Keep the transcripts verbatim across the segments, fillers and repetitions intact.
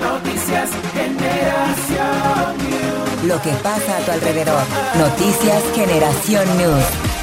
Noticias Generación News. Lo que pasa a tu alrededor. Noticias Generación News.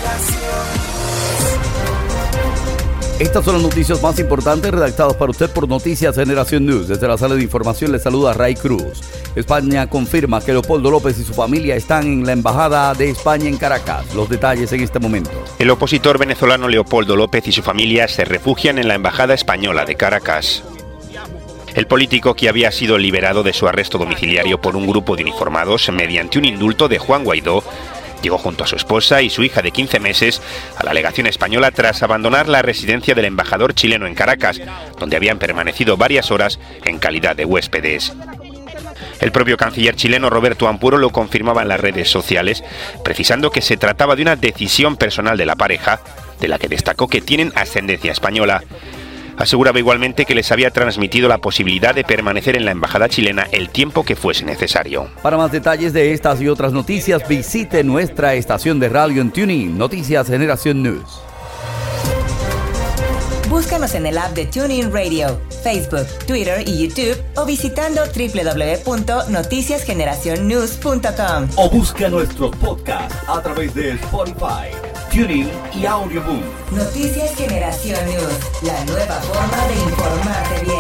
Estas son las noticias más importantes redactadas para usted por Noticias Generación News. Desde la sala de información les saluda Ray Cruz. España confirma que Leopoldo López y su familia están en la Embajada de España en Caracas. Los detalles en este momento. El opositor venezolano Leopoldo López y su familia se refugian en la Embajada Española de Caracas. El político, que había sido liberado de su arresto domiciliario por un grupo de uniformados mediante un indulto de Juan Guaidó, llegó junto a su esposa y su hija de quince meses a la legación española tras abandonar la residencia del embajador chileno en Caracas, donde habían permanecido varias horas en calidad de huéspedes. El propio canciller chileno Roberto Ampuro lo confirmaba en las redes sociales, precisando que se trataba de una decisión personal de la pareja, de la que destacó que tienen ascendencia española. Aseguraba igualmente que les había transmitido la posibilidad de permanecer en la embajada chilena el tiempo que fuese necesario. Para más detalles de estas y otras noticias, visite nuestra estación de radio en TuneIn, Noticias Generación News. Búscanos en el app de TuneIn Radio, Facebook, Twitter y YouTube o visitando doble u doble u doble u punto noticias generación news punto com. O busca nuestros podcasts a través de Spotify, TuneIn y Audioboom. Noticias Generación News, la nueva forma de informarte bien.